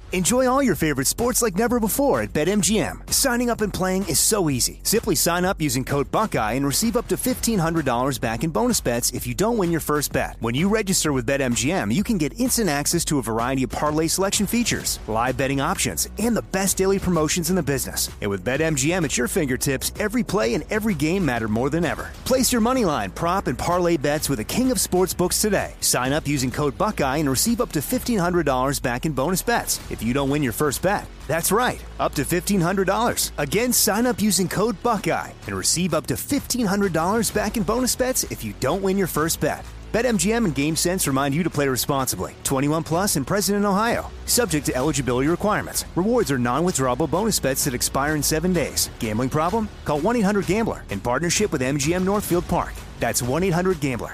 Enjoy all your favorite sports like never before at BetMGM. Signing up and playing is so easy. Simply sign up using code Buckeye and receive up to $1,500 back in bonus bets if you don't win your first bet. When you register with BetMGM, you can get instant access to a variety of parlay selection features, live betting options, and the best daily promotions in the business. And with BetMGM at your fingertips, every play and every game matter more than ever. Place your moneyline, prop, and parlay bets with the king of sportsbooks today. Sign up using code Buckeye and receive up to $1,500 back in bonus bets if you don't win your first bet. That's right, up to $1,500. Again, sign up using code Buckeye and receive up to $1,500 back in bonus bets if you don't win your first bet. BetMGM and GameSense remind you to play responsibly. 21 plus and present in Ohio. Subject to eligibility requirements. Rewards are non-withdrawable bonus bets that expire in 7 days. Gambling problem? Call 1-800-GAMBLER in partnership with MGM Northfield Park. That's 1-800-GAMBLER.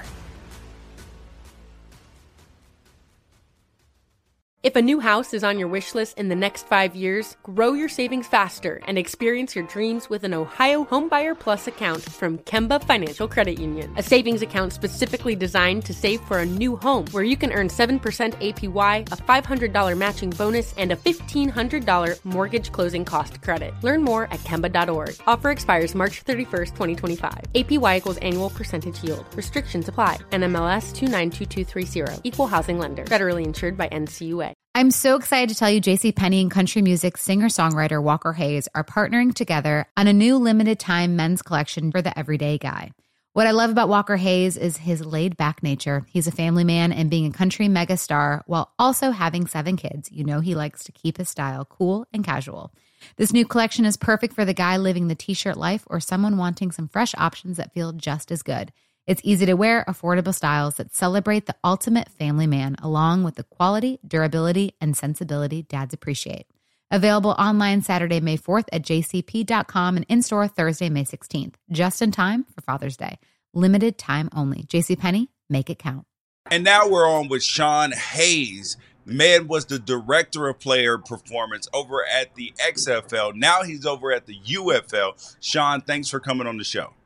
If a new house is on your wish list in the next 5 years, grow your savings faster and experience your dreams with an Ohio Homebuyer Plus account from Kemba Financial Credit Union. A savings account specifically designed to save for a new home where you can earn 7% APY, a $500 matching bonus, and a $1,500 mortgage closing cost credit. Learn more at Kemba.org. Offer expires March 31st, 2025. APY equals annual percentage yield. Restrictions apply. NMLS 292230. Equal housing lender. Federally insured by NCUA. I'm so excited to tell you JCPenney and country music singer-songwriter Walker Hayes are partnering together on a new limited-time men's collection for the everyday guy. What I love about Walker Hayes is his laid-back nature. He's a family man, and being a country megastar while also having 7 kids, you know he likes to keep his style cool and casual. This new collection is perfect for the guy living the t-shirt life or someone wanting some fresh options that feel just as good. It's easy to wear, affordable styles that celebrate the ultimate family man, along with the quality, durability, and sensibility dads appreciate. Available online Saturday, May 4th at jcp.com and in-store Thursday, May 16th. Just in time for Father's Day. Limited time only. JCPenney, make it count. And now we're on with Sean Hayes. Man was the director of player performance over at the XFL. Now he's over at the UFL. Sean, thanks for coming on the show.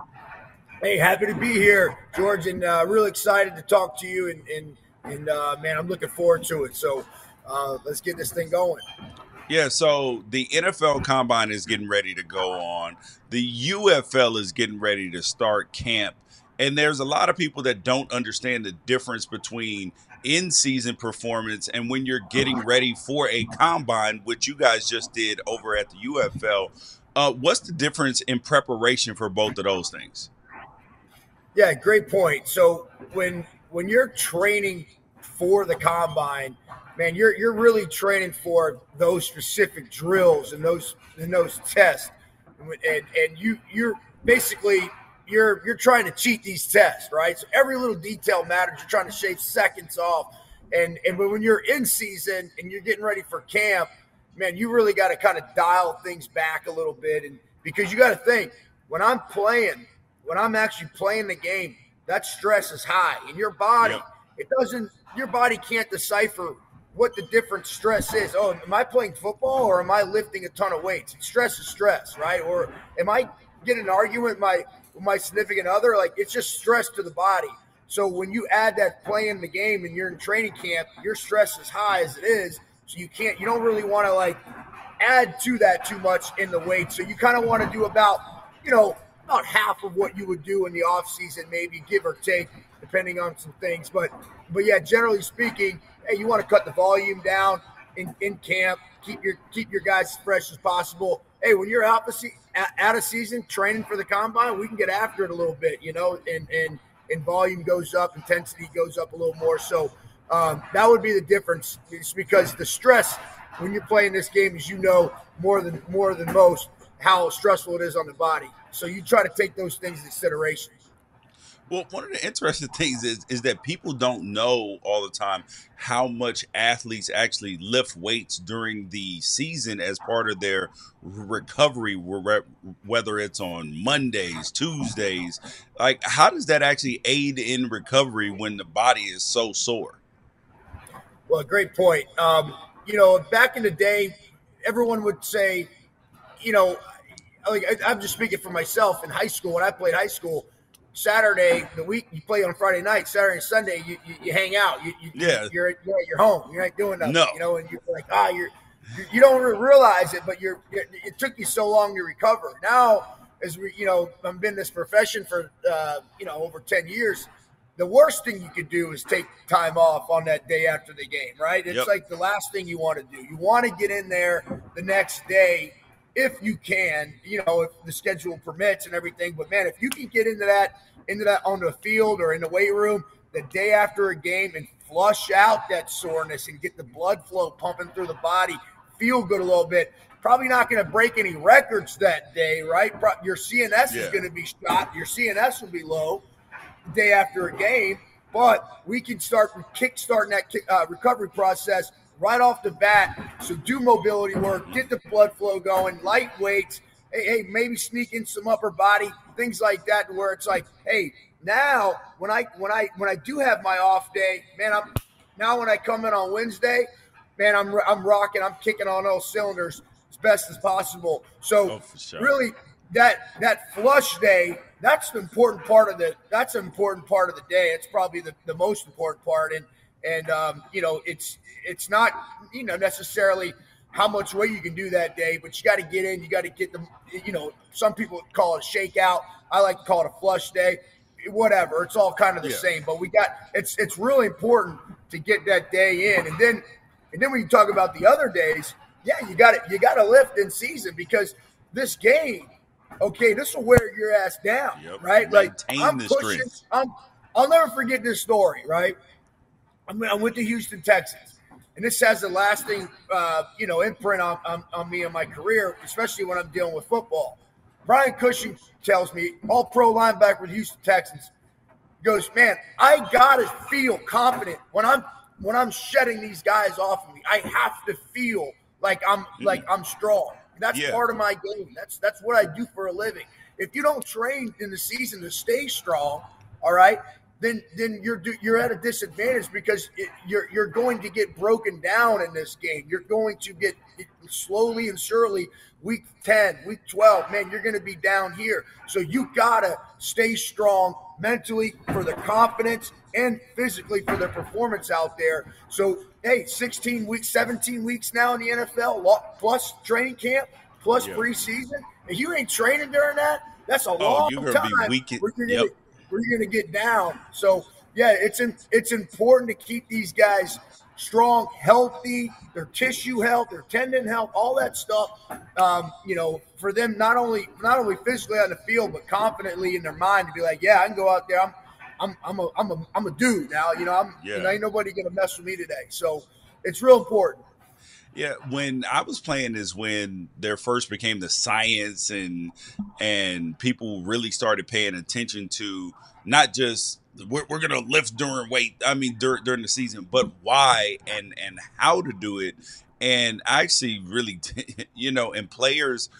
Hey, happy to be here, George, and really excited to talk to you. And man, I'm looking forward to it. So let's get this thing going. Yeah, so the NFL Combine is getting ready to go on. The UFL is getting ready to start camp. And there's a lot of people that don't understand the difference between in-season performance and when you're getting ready for a combine, which you guys just did over at the UFL. What's the difference in preparation for both of those things? Yeah, great point. So when you're training for the combine, man, you're really training for those specific drills and those tests, and you're basically you're trying to cheat these tests, right? So every little detail matters. You're trying to shave seconds off, and when you're in season and you're getting ready for camp, man, you really got to kind of dial things back a little bit, and because you got to think when I'm actually playing the game, that stress is high. And your body, your body can't decipher what the different stress is. Oh, am I playing football or am I lifting a ton of weights? Stress is stress, right? Or am I getting an argument with my significant other? Like, it's just stress to the body. So when you add that playing the game and you're in training camp, your stress is high as it is. So you don't really want to add to that too much in the weight. So you kind of want to do about half of what you would do in the off season, maybe give or take, depending on some things. But yeah, generally speaking, hey, you want to cut the volume down in camp, keep your guys as fresh as possible. Hey, when you're out of season training for the combine, we can get after it a little bit, and volume goes up, intensity goes up a little more. So that would be the difference. It's because the stress when you're playing this game, as you know, more than most, how stressful it is on the body. So you try to take those things into consideration. Well, one of the interesting things is that people don't know all the time how much athletes actually lift weights during the season as part of their recovery, whether it's on Mondays, Tuesdays. Like, how does that actually aid in recovery when the body is so sore? Well, great point. Back in the day, everyone would say, I'm just speaking for myself in high school. When I played high school, Saturday, the week you play on Friday night, Saturday and Sunday, you hang out. You're at your home. You're not doing nothing. No. And you're like, you don't realize it, but it took you so long to recover. Now, as I've been in this profession for over 10 years. The worst thing you could do is take time off on that day after the game, right? It's like the last thing you want to do. You want to get in there the next day if you can, if the schedule permits and everything. But man, if you can get into that on the field or in the weight room the day after a game and flush out that soreness and get the blood flow pumping through the body, feel good a little bit. Probably not going to break any records that day, right? Your CNS is going to be shot. Your CNS will be low the day after a game, but we can start kickstarting that recovery process right off the bat. So do mobility work, get the blood flow going, light weights, hey, maybe sneak in some upper body, things like that, where it's like, hey, now when I do have my off day, man, when I come in on Wednesday, man, I'm rocking, I'm kicking on all cylinders as best as possible. So really that flush day, that's an important part of the day. It's probably the most important part. And it's not, necessarily how much weight you can do that day, but you got to get in, you got to get them, some people call it a shakeout. I like to call it a flush day, whatever. It's all kind of the same, but it's really important to get that day in. And then when you talk about the other days, you got to lift in season, because this game, okay, this will wear your ass down, right? Like I'm pushing. I'll never forget this story, right? I went to Houston, Texas, and this has the lasting, imprint on me and my career, especially when I'm dealing with football. Brian Cushing tells me, all-pro linebacker with Houston Texans, goes, man, I gotta feel confident when I'm shedding these guys off of me. I have to feel like I'm strong. That's part of my game. That's what I do for a living. If you don't train in the season to stay strong, all right, then you're at a disadvantage, because you're going to get broken down in this game. You're going to get slowly and surely week 10, week 12, man, you're going to be down here. So you got to stay strong mentally for the confidence and physically for the performance out there. So, hey, 16 weeks, 17 weeks now in the NFL, plus training camp, plus preseason. If you ain't training during that, that's a long time where you're going to get down. So, it's important to keep these guys strong, healthy, their tissue health, their tendon health, all that stuff, for them not only physically on the field, but confidently in their mind to be like, I can go out there. I'm a dude now. Ain't nobody gonna mess with me today. So it's real important. Yeah, when I was playing is when there first became the science and people really started paying attention to not just we're going to lift during during the season, but why and how to do it. And I actually really, and players,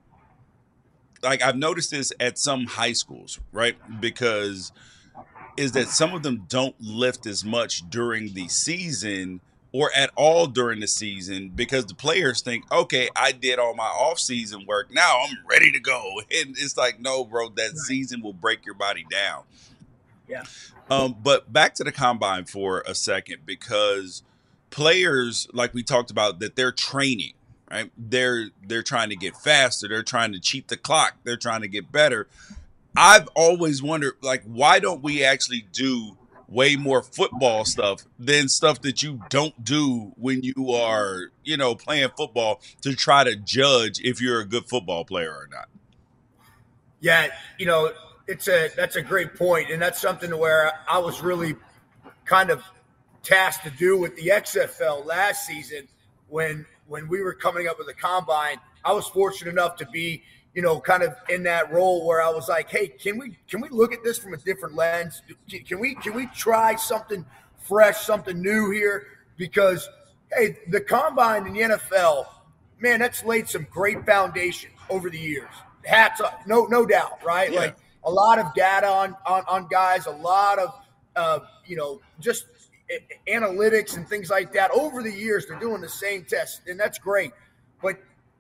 like I've noticed this at some high schools, right? Because is that some of them don't lift as much during the season or at all during the season, because the players think, okay, I did all my off-season work, now I'm ready to go. And it's like, no, bro, that season will break your body down. Yeah. But back to the combine for a second, because players, like we talked about, that they're training, right? They're trying to get faster. They're trying to cheat the clock. They're trying to get better. I've always wondered, like, why don't we actually do way more football stuff than stuff that you don't do when you are, playing football, to try to judge if you're a good football player or not? Yeah, that's a great point, and that's something where I was really kind of tasked to do with the XFL last season when we were coming up with the combine. I was fortunate enough to be, kind of in that role where I was like, hey, can we look at this from a different lens? Can we try something fresh, something new here? Because hey, the combine in the NFL, man, that's laid some great foundation over the years. Hats off, no doubt, right? Yeah. Like a lot of data on guys, a lot of just analytics and things like that. Over the years, they're doing the same tests, and that's great. But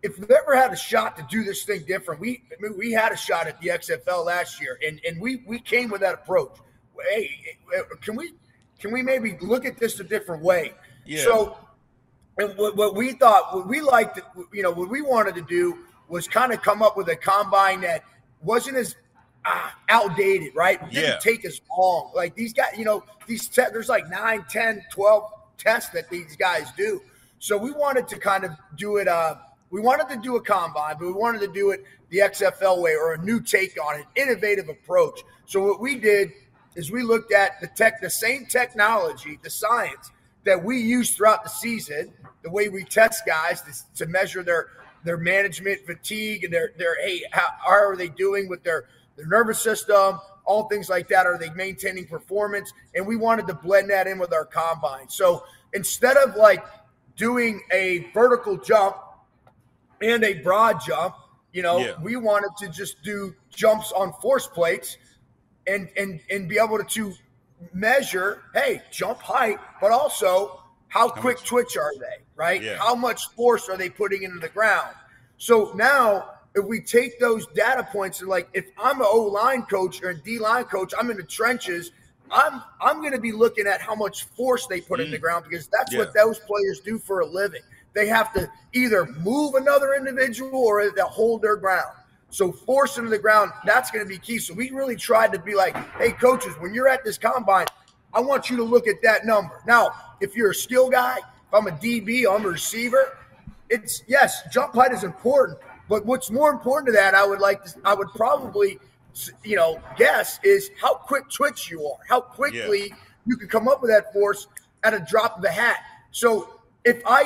if we've ever had a shot to do this thing different, we had a shot at the XFL last year, and we came with that approach. Hey, can we maybe look at this a different way? Yeah. So, and what we thought, what we liked, what we wanted to do was kind of come up with a combine that wasn't as outdated, right? It didn't take as long. Like these guys, there's like 9, 10, 12 tests that these guys do. So we wanted to kind of do it. We wanted to do a combine, but we wanted to do it the XFL way, or a new take on it, innovative approach. So what we did is we looked at the same technology, the science that we use throughout the season, the way we test guys to measure their management fatigue and how are they doing with their nervous system, all things like that. Are they maintaining performance? And we wanted to blend that in with our combine. So instead of like doing a vertical jump and a broad jump, we wanted to just do jumps on force plates and be able to measure, hey, jump height, but also how quick twitch are they, right? Yeah. How much force are they putting into the ground? So now if we take those data points and like, if I'm an O-line coach or a D-line coach, I'm in the trenches, I'm going to be looking at how much force they put in the ground, because that's what those players do for a living. They have to either move another individual or they'll hold their ground. So force into the ground, that's going to be key. So we really tried to be like, hey, coaches, when you're at this combine, I want you to look at that number. Now, if you're a skill guy, if I'm a DB, I'm a receiver, yes, jump height is important. But what's more important to that, I would probably guess, is how quick twitch you are, how quickly you can come up with that force at a drop of a hat. So if I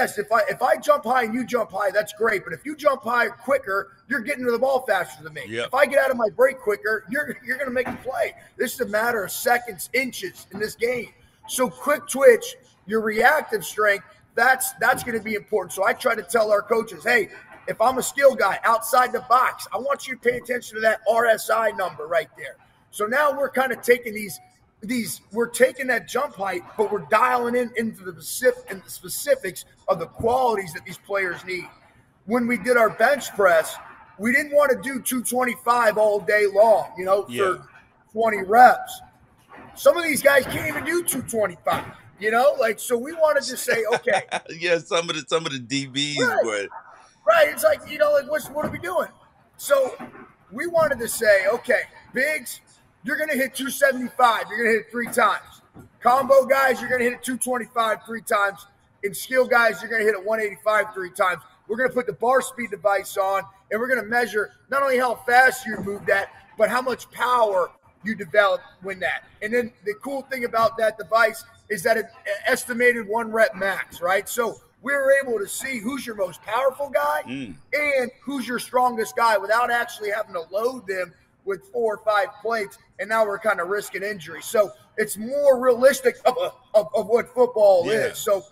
jump high and you jump high, that's great. But if you jump high quicker, you're getting to the ball faster than me. Yep. If I get out of my break quicker, you're going to make a play. This is a matter of seconds, inches in this game. So quick twitch, your reactive strength, that's going to be important. So I try to tell our coaches, hey, if I'm a skill guy outside the box, I want you to pay attention to that RSI number right there. So now we're kind of taking we're taking that jump height, but we're dialing into the specifics of the qualities that these players need. When we did our bench press, we didn't want to do 225 all day long, for 20 reps. Some of these guys can't even do 225, so we wanted to say, okay. Some of the DBs would. Right. It's like, what are we doing? So we wanted to say, okay, bigs, you're going to hit 275. You're going to hit it 3 times. Combo guys, you're going to hit it 225 3 times. And skill guys, you're going to hit it 185 3 times. We're going to put the bar speed device on, and we're going to measure not only how fast you move that, but how much power you develop when that. And then the cool thing about that device is that it estimated 1 rep max, right? So we were able to see who's your most powerful guy and who's your strongest guy without actually having to load them with 4 or 5 plates, and now we're kind of risking injury. So it's more realistic of what football is. So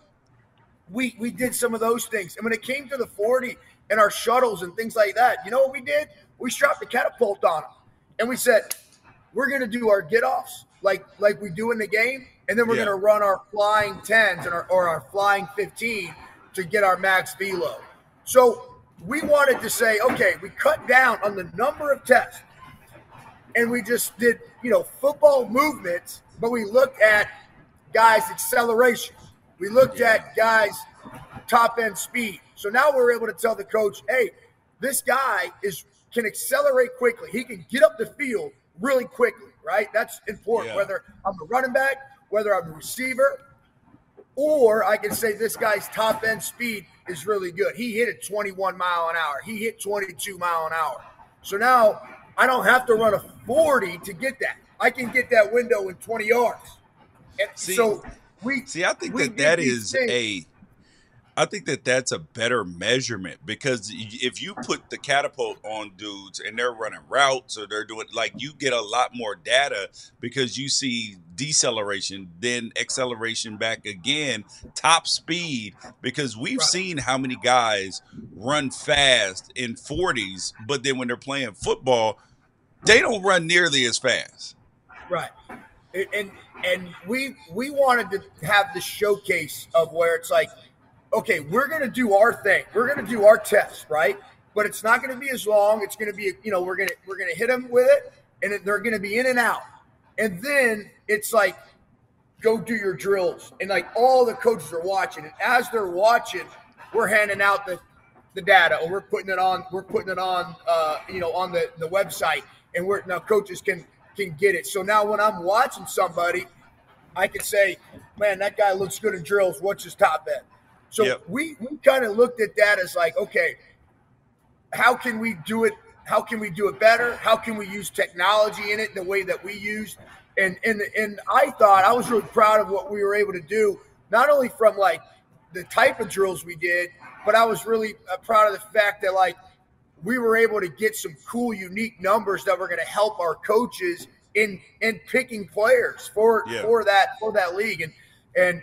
we did some of those things. And when it came to the 40 and our shuttles and things like that, you know what we did? We strapped the catapult on them. And we said, we're going to do our get-offs like we do in the game, and then we're going to run our flying 10s and our flying 15 to get our max velo. So we wanted to say, okay, we cut down on the number of tests, and we just did, football movements, but we looked at guys' acceleration. We looked at guys' top-end speed. So now we're able to tell the coach, hey, this guy can accelerate quickly. He can get up the field really quickly, right? That's important, whether I'm a running back, whether I'm a receiver, or I can say this guy's top-end speed is really good. He hit it 21 mile an hour. He hit 22 mile an hour. So now I don't have to run a 40 to get that. I can get that window in 20 yards. And I think that's a better measurement, because if you put the catapult on dudes and they're running routes or they're doing, you get a lot more data, because you see deceleration, then acceleration back again, top speed, because we've seen how many guys run fast in 40s, but then when they're playing football, they don't run nearly as fast. Right. And we wanted to have the showcase of where it's like, okay, we're going to do our thing. We're going to do our test, right? But it's not going to be as long. It's going to be, we're going to hit them with it, and they're going to be in and out. And then it's like, go do your drills. And like all the coaches are watching. And as they're watching, we're handing out the data, or we're putting it on, on the website. And now coaches can get it. So now when I'm watching somebody, I can say, man, that guy looks good in drills. What's his top end? So we kind of looked at that as like, okay, how can we do it? How can we do it better? How can we use technology in it the way that we use? And I thought I was really proud of what we were able to do, not only from like the type of drills we did, but I was really proud of the fact that like we were able to get some cool, unique numbers that were going to help our coaches in picking players for that league. And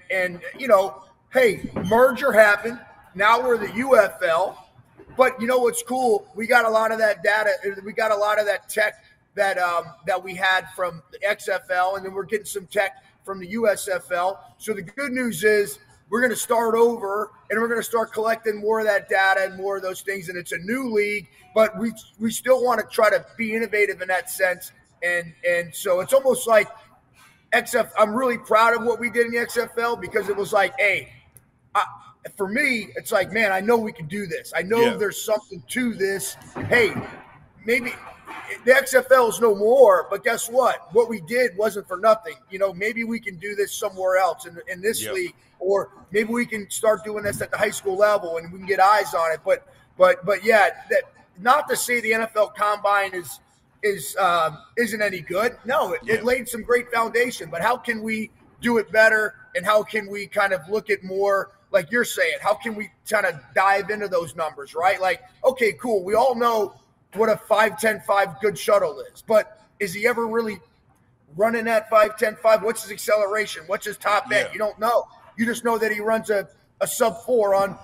hey, merger happened. Now we're the UFL. But you know what's cool? We got a lot of that data. We got a lot of that tech that we had from the XFL, and then we're getting some tech from the USFL. So the good news is we're going to start over, and we're going to start collecting more of that data and more of those things. And it's a new league, but we still want to try to be innovative in that sense. And so it's almost like I'm really proud of what we did in the XFL, because it was like, hey, for me, it's like, man, I know we can do this. I know there's something to this. Hey, maybe the XFL is no more, but guess what? What we did wasn't for nothing. Maybe we can do this somewhere else in this league, or maybe we can start doing this at the high school level and we can get eyes on it. But yeah, that not to say the NFL Combine isn't any good. No, it laid some great foundation. But how can we do it better, and how can we kind of look at more? Like you're saying, how can we kind of dive into those numbers, right? Like, okay, cool. We all know what a 5.10.5 good shuttle is, but is he ever really running that 5.10.5? What's his acceleration? What's his top end? You don't know. You just know that he runs a sub 4 on,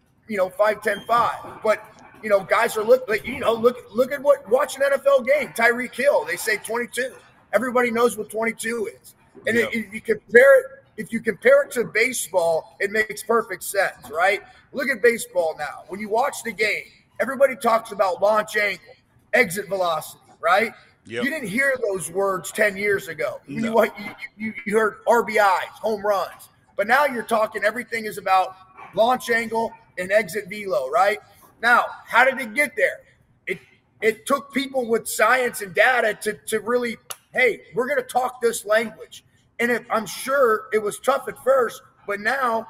5.10.5. But, guys are look at watch an NFL game. Tyreek Hill, they say 22. Everybody knows what 22 is. And if you compare it to baseball, it makes perfect sense, right? Look at baseball now. When you watch the game, everybody talks about launch angle, exit velocity, right? Yep. You didn't hear those words 10 years ago. No. You heard RBIs, home runs. But now you're talking, everything is about launch angle and exit velo, right? Now, how did it get there? It took people with science and data to really, hey, we're going to talk this language. And I'm sure it was tough at first, but now,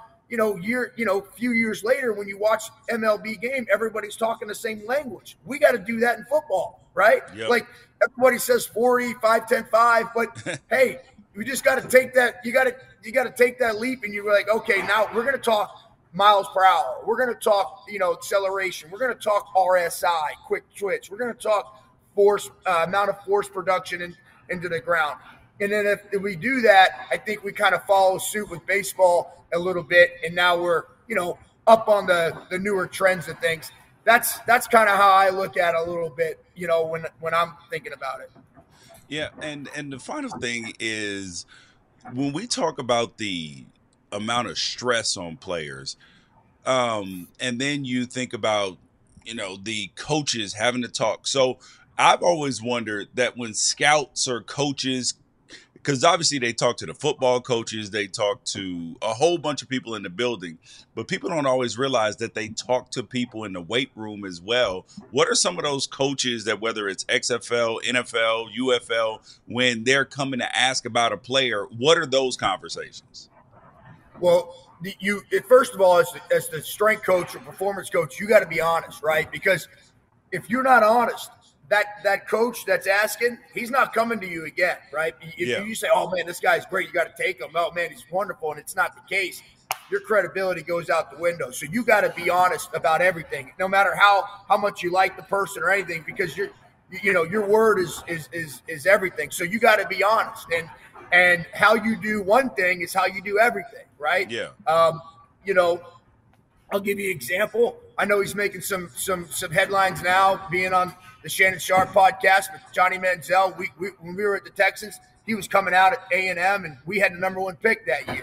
a few years later, when you watch MLB game, everybody's talking the same language. We got to do that in football, right? Yep. Like everybody says 40, 5.10.5, but hey, we just got to take that. You got to take that leap, and you're like, okay, now we're going to talk miles per hour. We're going to talk, acceleration. We're going to talk RSI, quick twitch. We're going to talk force, amount of force production into the ground. And then if we do that, I think we kind of follow suit with baseball a little bit. And now we're, up on the newer trends and things. That's kind of how I look at it a little bit, when I'm thinking about it. Yeah. And the final thing is, when we talk about the amount of stress on players, and then you think about, the coaches having to talk. So I've always wondered that when scouts or coaches, because obviously they talk to the football coaches, they talk to a whole bunch of people in the building, but people don't always realize that they talk to people in the weight room as well. What are some of those coaches that, whether it's XFL, NFL, UFL, when they're coming to ask about a player, what are those conversations? Well, first of all, as the strength coach or performance coach, you got to be honest, right? Because if you're not honest, that coach that's asking, he's not coming to you again, right? If you say, oh, man, this guy's great, you got to take him. Oh, man, he's wonderful, and it's not the case, your credibility goes out the window. So you got to be honest about everything, no matter how much you like the person or anything, because your word is everything. So you got to be honest. And how you do one thing is how you do everything, right? Yeah. I'll give you an example. I know he's making some headlines now, being on the Shannon Sharp podcast with Johnny Manziel. When we were at the Texans, he was coming out at A&M, and we had the number 1 pick that year.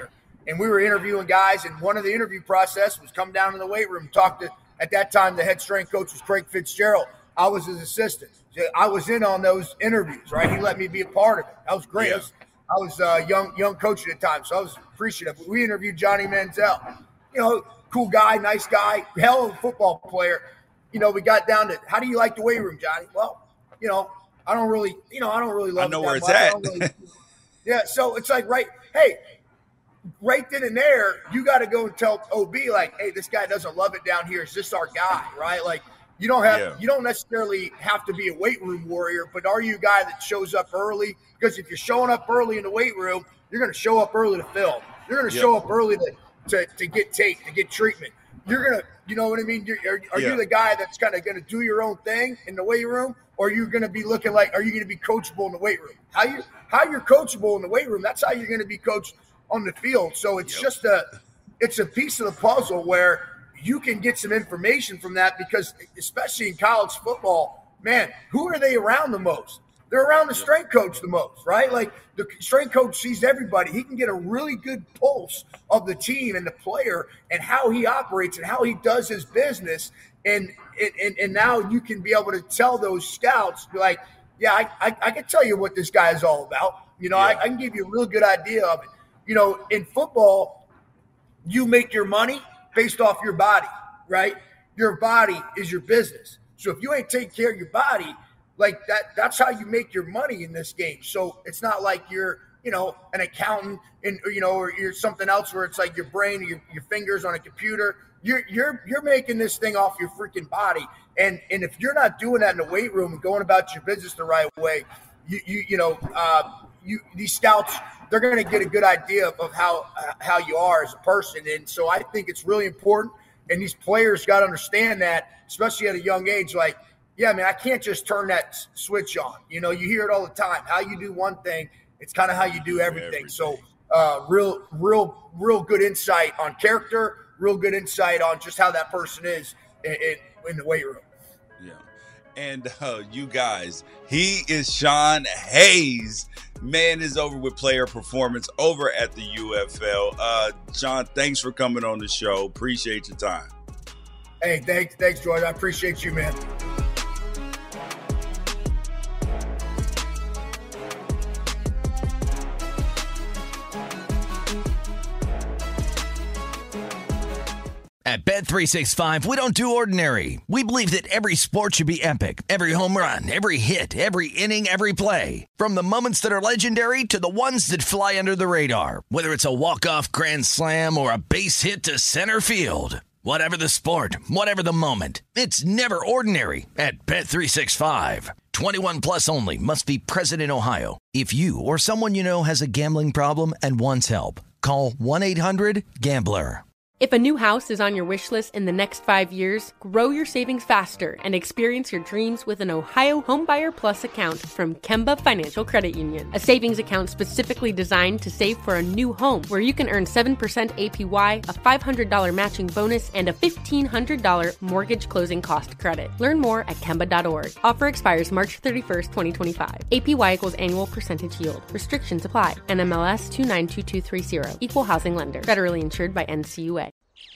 and we were interviewing guys, and one of the interview process was come down in the weight room, talk to, at that time, the head strength coach was Craig Fitzgerald. I was his assistant. I was in on those interviews, right? He let me be a part of it. That was great. Yeah. I was a young coach at the time, so I was appreciative. We interviewed Johnny Manziel. Cool guy, nice guy, hell of a football player. We got down to, how do you like the weight room, Johnny? Well, I don't really love it. I know that where it's much. at. Yeah, so it's like, right then and there, you got to go and tell OB, like, hey, this guy doesn't love it down here. Is this our guy, right? Like, you don't necessarily have to be a weight room warrior, but are you a guy that shows up early? Because if you're showing up early in the weight room, you're going to show up early to film. You're going to show up early to get tape, to get treatment. You're going to, you know what I mean? Are you the guy that's kind of going to do your own thing in the weight room? Or are you going to be looking like, are you going to be coachable in the weight room? How you're coachable in the weight room, that's how you're going to be coached on the field. So it's just it's a piece of the puzzle where you can get some information from that, because especially in college football, man, who are they around the most? They're around the strength coach the most, right? Like, the strength coach sees everybody. He can get a really good pulse of the team and the player and how he operates and how he does his business. And now you can be able to tell those scouts, be like, yeah, I can tell you what this guy is all about. I can give you a real good idea of it. In football, you make your money based off your body, right? Your body is your business. So if you ain't taking care of your body, like that's how you make your money in this game. So it's not like you're, an accountant or you're something else where it's like your brain, your fingers on a computer. You're making this thing off your freaking body. And if you're not doing that in the weight room and going about your business the right way, these scouts, they're going to get a good idea of how you are as a person. And so I think it's really important. And these players got to understand that, especially at a young age, like, yeah, man, I can't just turn that switch on. You hear it all the time. How you do one thing, it's kind of how you do everything. So real good insight on character, real good insight on just how that person is in the weight room. Yeah. And you guys, he is Sean Hayes. Man is over with Player Performance over at the UFL. Sean, thanks for coming on the show. Appreciate your time. Hey, thanks, George. I appreciate you, man. At Bet365, we don't do ordinary. We believe that every sport should be epic. Every home run, every hit, every inning, every play. From the moments that are legendary to the ones that fly under the radar. Whether it's a walk-off grand slam or a base hit to center field. Whatever the sport, whatever the moment. It's never ordinary at Bet365. 21 plus only. Must be present in Ohio. If you or someone you know has a gambling problem and wants help, call 1-800-GAMBLER. If a new house is on your wish list in the next 5 years, grow your savings faster and experience your dreams with an Ohio Homebuyer Plus account from Kemba Financial Credit Union. A savings account specifically designed to save for a new home, where you can earn 7% APY, a $500 matching bonus, and a $1,500 mortgage closing cost credit. Learn more at Kemba.org. Offer expires March 31st, 2025. APY equals annual percentage yield. Restrictions apply. NMLS 292230. Equal housing lender. Federally insured by NCUA.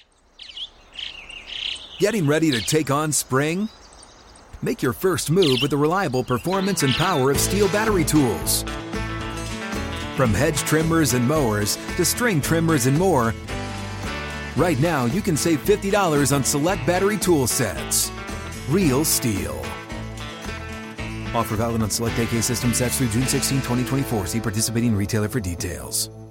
Getting ready to take on spring? Make your first move with the reliable performance and power of Steel battery tools. From hedge trimmers and mowers to string trimmers and more, right now you can save $50 on select battery tool sets. Real Steel. Offer valid on select AK system sets through June 16, 2024. See participating retailer for details.